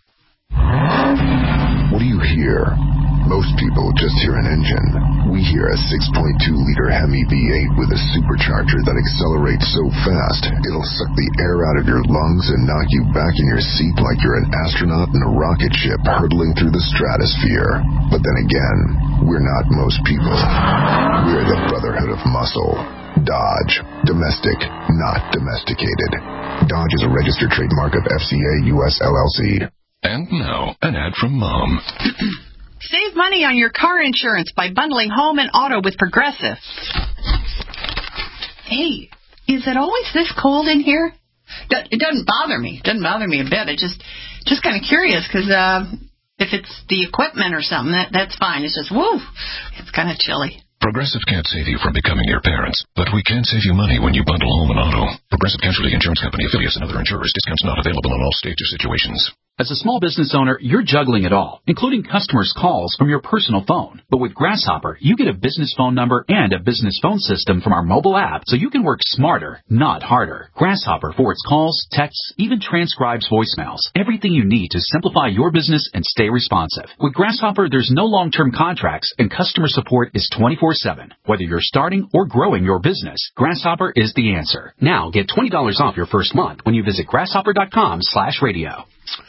What do you hear? Most people just hear an engine. We hear a six point two liter Hemi V eight with a supercharger that accelerates so fast, it'll suck the air out of your lungs and knock you back in your seat like you're an astronaut in a rocket ship hurtling through the stratosphere. But then again, we're not most people. We're the Brotherhood of Muscle. Dodge. Domestic, not domesticated. Dodge is a registered trademark of F C A U S L L C. And now, an ad from Mom. Save money on your car insurance by bundling home and auto with Progressive. Hey, is it always this cold in here? It doesn't bother me. It doesn't bother me a bit. It just, just kind of curious because uh, if it's the equipment or something, that that's fine. It's just, woo, it's kind of chilly. Progressive can't save you from becoming your parents, but we can save you money when you bundle home and auto. Progressive Casualty Insurance Company, affiliates, and other insurers. Discounts not available in all states or situations. As a small business owner, you're juggling it all, including customers' calls from your personal phone. But with Grasshopper, you get a business phone number and a business phone system from our mobile app, so you can work smarter, not harder. Grasshopper forwards calls, texts, even transcribes voicemails. Everything you need to simplify your business and stay responsive. With Grasshopper, there's no long-term contracts, and customer support is twenty-four seven. Whether you're starting or growing your business, Grasshopper is the answer. Now, get twenty dollars off your first month when you visit grasshopper.com slash radio.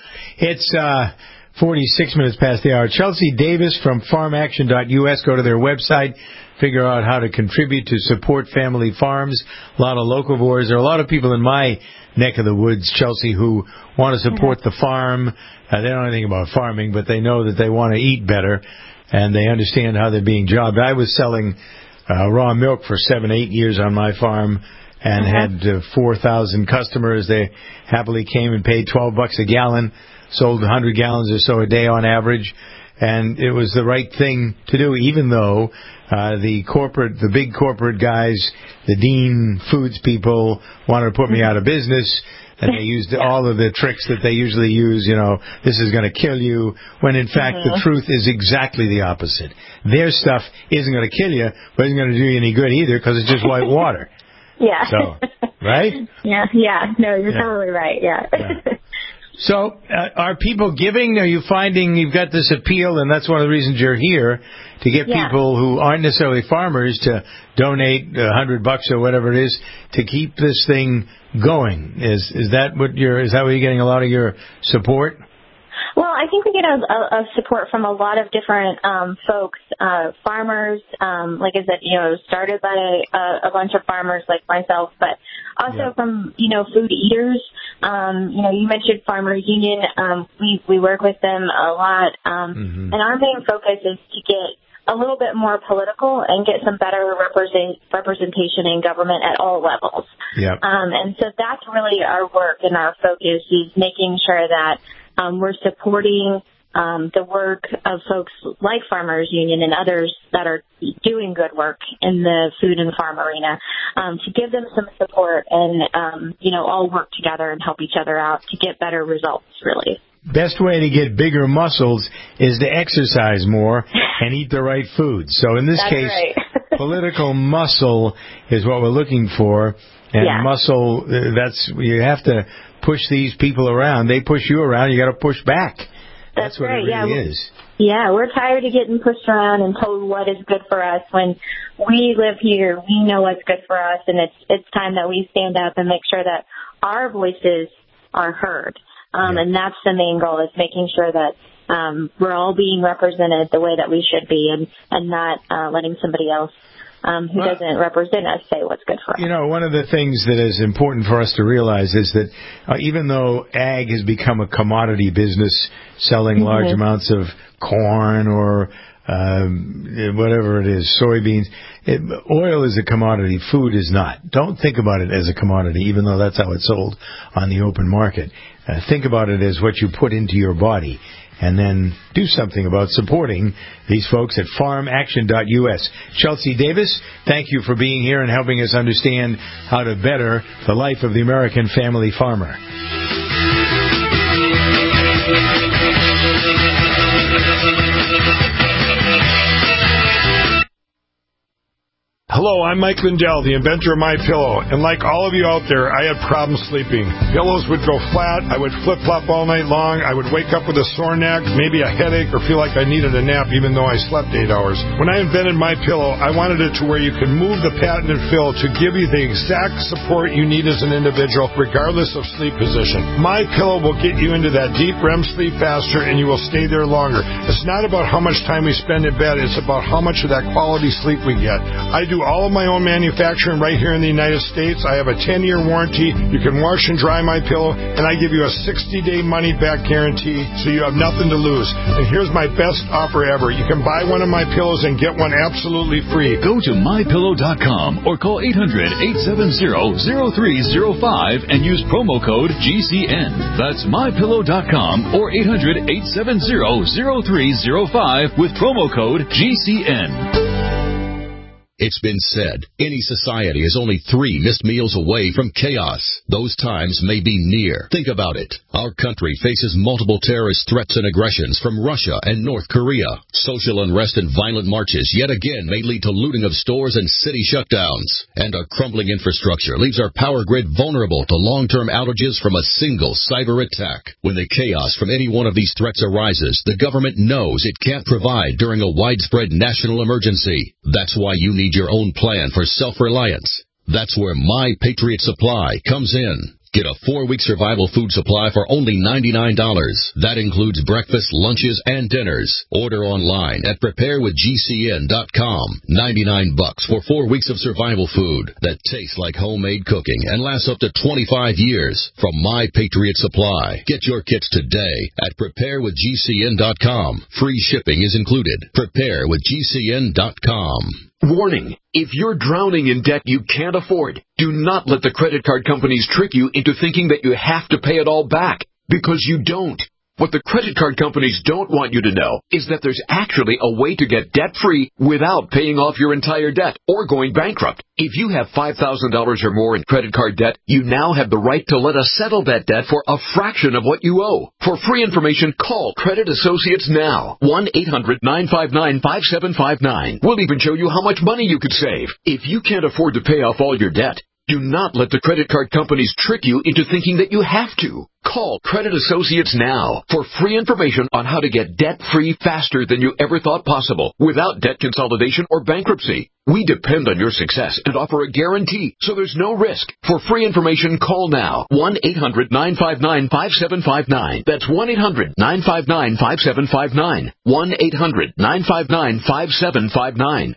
It's uh, forty-six minutes past the hour. Chelsea Davis from farm action dot U S. Go to their website, figure out how to contribute to support family farms. A lot of locavores. There are a lot of people in my neck of the woods, Chelsea, who want to support the farm. Uh, they don't know anything about farming, but they know that they want to eat better, and they understand how they're being jobbed. I was selling uh, raw milk for seven, eight years on my farm, and uh-huh. had uh, four thousand customers. They happily came and paid twelve bucks a gallon. Sold one hundred gallons or so a day on average, and it was the right thing to do, even though uh, the corporate, the big corporate guys, the Dean Foods people, wanted to put me out of business, and they used all of the tricks that they usually use, you know, this is going to kill you, when in fact mm-hmm. the truth is exactly the opposite. Their stuff isn't going to kill you, but isn't going to do you any good either, because it's just white water. Yeah. So, right? Yeah, yeah. No, you're yeah. totally right, yeah. yeah. So, uh, are people giving? Are you finding you've got this appeal, and that's one of the reasons you're here, to get yeah. people who aren't necessarily farmers to donate a hundred bucks or whatever it is to keep this thing going? Is is that what you're? Is that where you're getting a lot of your support? Well, I think we get a, a, a support from a lot of different um, folks, uh, farmers, um, like I said, you know, started by a, a bunch of farmers like myself, but also yeah. from, you know, food eaters. Um, you know, you mentioned Farmers Union. Um, we, we work with them a lot. Um, mm-hmm. And our main focus is to get a little bit more political and get some better represent, representation in government at all levels. Yep. Um, and so that's really our work and our focus is making sure that Um, we're supporting um, the work of folks like Farmers Union and others that are doing good work in the food and farm arena um, to give them some support and, um, you know, all work together and help each other out to get better results, really. Best way to get bigger muscles is to exercise more and eat the right food. So in this That's case, right. political muscle is what we're looking for. And yeah. muscle, that's, you have to push these people around. They push you around, you got to push back. That's, That's what right. it really yeah. is. Yeah, we're tired of getting pushed around and told what is good for us. When we live here, we know what's good for us, and it's it's time that we stand up and make sure that our voices are heard. Um, yeah. And that's the main goal, is making sure that um, we're all being represented the way that we should be, and, and not uh, letting somebody else Um, who well, doesn't represent us say what's good for us. You know, one of the things that is important for us to realize is that uh, even though ag has become a commodity business, selling mm-hmm. large amounts of corn or um, whatever it is, soybeans, it, oil is a commodity, food is not. Don't think about it as a commodity, even though that's how it's sold on the open market. Uh, think about it as what you put into your body. And then do something about supporting these folks at farm action dot U S. Chelsea Davis, thank you for being here and helping us understand how to better the life of the American family farmer. Hello, I'm Mike Lindell, the inventor of MyPillow, and like all of you out there, I had problems sleeping. Pillows would go flat, I would flip-flop all night long, I would wake up with a sore neck, maybe a headache, or feel like I needed a nap even though I slept eight hours. When I invented MyPillow, I wanted it to where you could move the patented fill to give you the exact support you need as an individual, regardless of sleep position. MyPillow will get you into that deep R E M sleep faster, and you will stay there longer. It's not about how much time we spend in bed, it's about how much of that quality sleep we get. I do all of my own manufacturing right here in the United States. I have a ten-year warranty. You can wash and dry MyPillow, and I give you a sixty-day money-back guarantee, so you have nothing to lose. And here's my best offer ever. You can buy one of my pillows and get one absolutely free. Go to my pillow dot com or call eight hundred, eight seven zero, zero three zero five and use promo code G C N. That's my pillow dot com or eight hundred, eight seven zero, zero three zero five with promo code G C N. It's been said, any society is only three missed meals away from chaos. Those times may be near. Think about it. Our country faces multiple terrorist threats and aggressions from Russia and North Korea. Social unrest and violent marches yet again may lead to looting of stores and city shutdowns. And our crumbling infrastructure leaves our power grid vulnerable to long-term outages from a single cyber attack. When the chaos from any one of these threats arises, the government knows it can't provide during a widespread national emergency. That's why you need your own plan for self-reliance. That's where My Patriot Supply comes in. Get a four-week survival food supply for only ninety-nine dollars. That includes breakfast, lunches, and dinners. Order online at prepare with G C N dot com. ninety-nine bucks for four weeks of survival food that tastes like homemade cooking and lasts up to twenty-five years from My Patriot Supply. Get your kits today at prepare with G C N dot com. Free shipping is included. prepare with G C N dot com. Warning, if you're drowning in debt you can't afford, do not let the credit card companies trick you into thinking that you have to pay it all back, because you don't. What the credit card companies don't want you to know is that there's actually a way to get debt-free without paying off your entire debt or going bankrupt. If you have five thousand dollars or more in credit card debt, you now have the right to let us settle that debt for a fraction of what you owe. For free information, call Credit Associates now. one eight hundred, nine five nine, five seven five nine. We'll even show you how much money you could save. If you can't afford to pay off all your debt, do not let the credit card companies trick you into thinking that you have to. Call Credit Associates now for free information on how to get debt-free faster than you ever thought possible without debt consolidation or bankruptcy. We depend on your success and offer a guarantee, so there's no risk. For free information, call now. one eight hundred, nine five nine, five seven five nine. That's one eight hundred, nine five nine, five seven five nine. one eight hundred, nine five nine, five seven five nine.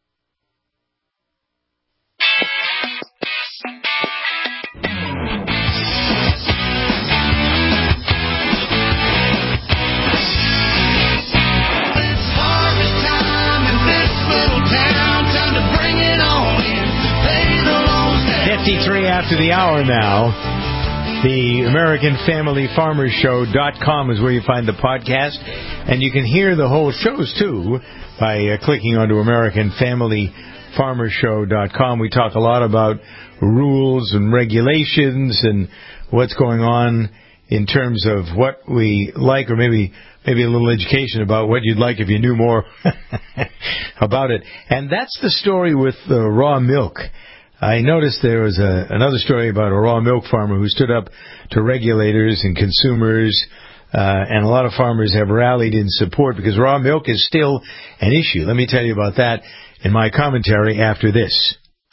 fifty-three after the hour now. The American Family Farmers Show dot com is where you find the podcast, and you can hear the whole shows too by uh, clicking onto American Family Farmers Show dot com. We talk a lot about rules and regulations and what's going on in terms of what we like, or maybe maybe a little education about what you'd like if you knew more about it. And that's the story with uh, raw milk. I noticed there was a, another story about a raw milk farmer who stood up to regulators and consumers, uh, and a lot of farmers have rallied in support because raw milk is still an issue. Let me tell you about that in my commentary after this.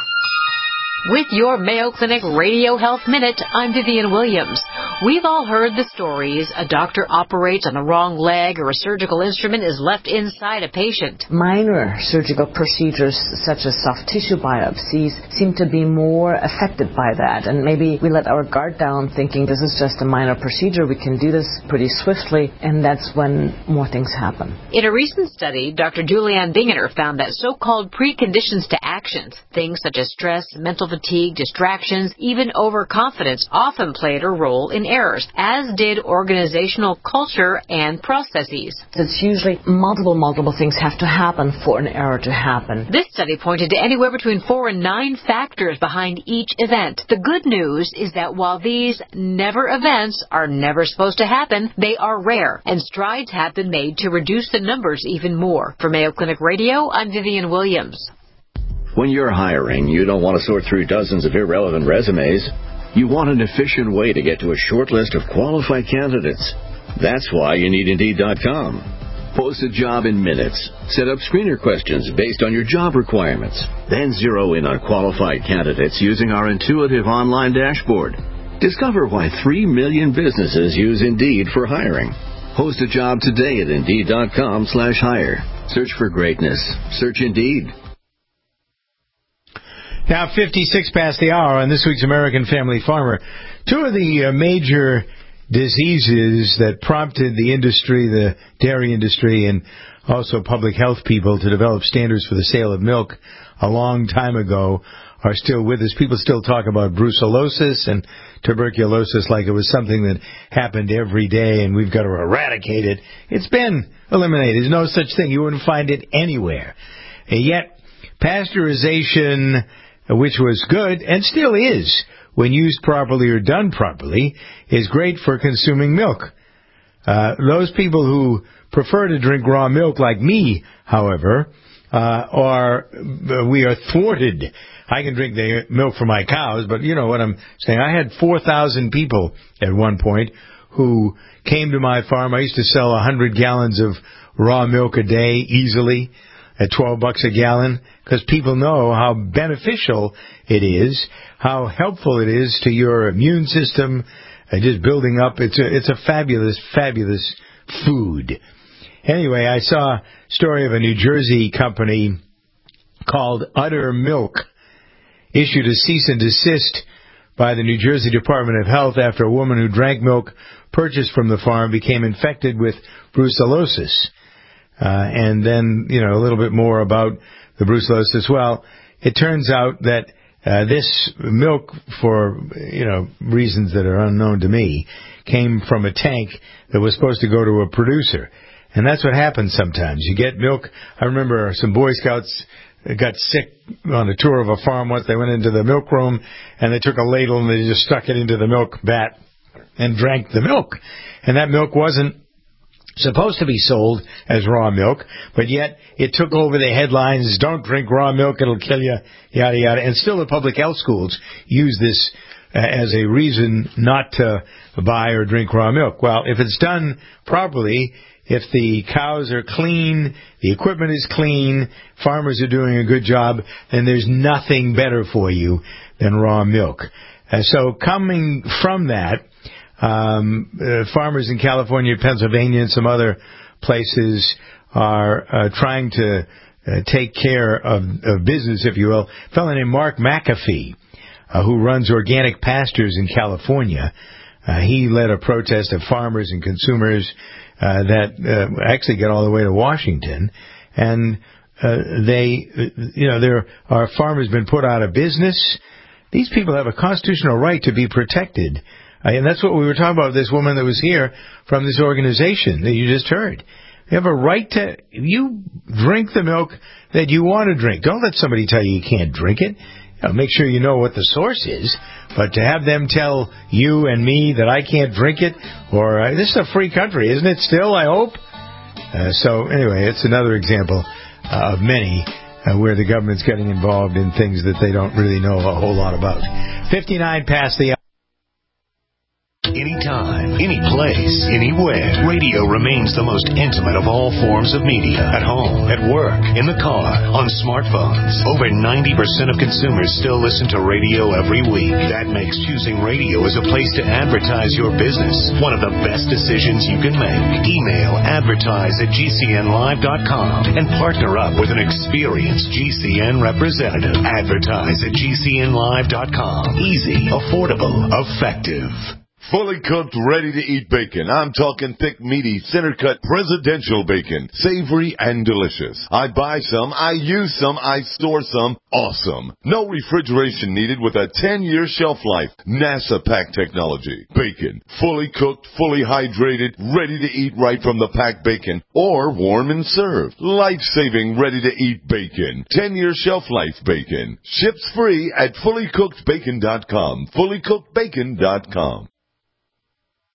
With your Mayo Clinic Radio Health Minute, I'm Vivian Williams. We've all heard the stories. A doctor operates on the wrong leg or a surgical instrument is left inside a patient. Minor surgical procedures such as soft tissue biopsies seem to be more affected by that. And maybe we let our guard down thinking this is just a minor procedure. We can do this pretty swiftly. And that's when more things happen. In a recent study, Doctor Julianne Bingener found that so-called preconditions to actions, things such as stress, mental fatigue, distractions, even overconfidence, often played a role in errors, as did organizational culture and processes. It's usually multiple, multiple things have to happen for an error to happen. This study pointed to anywhere between four and nine factors behind each event. The good news is that while these never events are never supposed to happen, they are rare, and strides have been made to reduce the numbers even more. For Mayo Clinic Radio, I'm Vivian Williams. When you're hiring, you don't want to sort through dozens of irrelevant resumes. You want an efficient way to get to a short list of qualified candidates. That's why you need Indeed dot com. Post a job in minutes. Set up screener questions based on your job requirements. Then zero in on qualified candidates using our intuitive online dashboard. Discover why three million businesses use Indeed for hiring. Post a job today at Indeed dot com slash hire. Search for greatness. Search Indeed. Now, fifty-six past the hour on this week's American Family Farmer. Two of the uh, major diseases that prompted the industry, the dairy industry, and also public health people to develop standards for the sale of milk a long time ago are still with us. People still talk about brucellosis and tuberculosis like it was something that happened every day and we've got to eradicate it. It's been eliminated. There's no such thing. You wouldn't find it anywhere. And yet, pasteurization, which was good and still is, when used properly or done properly, is great for consuming milk. Uh, those people who prefer to drink raw milk like me, however, uh, are, we are thwarted. I can drink the milk from my cows, but you know what I'm saying. I had four thousand people at one point who came to my farm. I used to sell one hundred gallons of raw milk a day easily at twelve bucks a gallon, because people know how beneficial it is, how helpful it is to your immune system, uh, just building up. It's a, it's a fabulous, fabulous food. Anyway, I saw a story of a New Jersey company called Udder Milk issued a cease and desist by the New Jersey Department of Health after a woman who drank milk purchased from the farm became infected with brucellosis. Uh, and then, you know, a little bit more about the brucellosis. Well, it turns out that uh, this milk, for, you know, reasons that are unknown to me, came from a tank that was supposed to go to a producer. And that's what happens sometimes. You get milk. I remember some Boy Scouts got sick on a tour of a farm once. They went into the milk room, and they took a ladle and they just stuck it into the milk vat and drank the milk. And that milk wasn't supposed to be sold as raw milk, but yet it took over the headlines, don't drink raw milk, it'll kill you, yada, yada. And still the public health schools use this uh, as a reason not to buy or drink raw milk. Well, if it's done properly, if the cows are clean, the equipment is clean, farmers are doing a good job, then there's nothing better for you than raw milk. Uh, so coming from that, um, uh, farmers in California, Pennsylvania, and some other places are uh, trying to uh, take care of, of business, if you will. A fellow named Mark McAfee, uh, who runs Organic Pastures in California, uh, he led a protest of farmers and consumers Uh, that uh, actually got all the way to Washington, and uh, they, you know, there are farmers been put out of business. These people have a constitutional right to be protected, uh, and that's what we were talking about. This woman that was here from this organization that you just heard. You have a right to, you drink the milk that you want to drink. Don't let somebody tell you you can't drink it. You know, make sure you know what the source is. But to have them tell you and me that I can't drink it, or uh, this is a free country, isn't it still, I hope? Uh, so anyway, it's another example uh, of many uh, where the government's getting involved in things that they don't really know a whole lot about. fifty-nine past the hour. Anytime, any place, anywhere, radio remains the most intimate of all forms of media. At home, at work, in the car, on smartphones. Over ninety percent of consumers still listen to radio every week. That makes choosing radio as a place to advertise your business one of the best decisions you can make. Email advertise at G C N live dot com and partner up with an experienced G C N representative. Advertise at G C N live dot com. Easy, affordable, effective. Fully cooked, ready-to-eat bacon. I'm talking thick, meaty, center-cut presidential bacon. Savory and delicious. I buy some, I use some, I store some. Awesome. No refrigeration needed with a ten-year shelf life. NASA pack technology. Bacon. Fully cooked, fully hydrated, ready to eat right from the packed bacon. Or warm and served. Life-saving, ready-to-eat bacon. ten-year shelf life bacon. Ships free at fully cooked bacon dot com. fully cooked bacon dot com.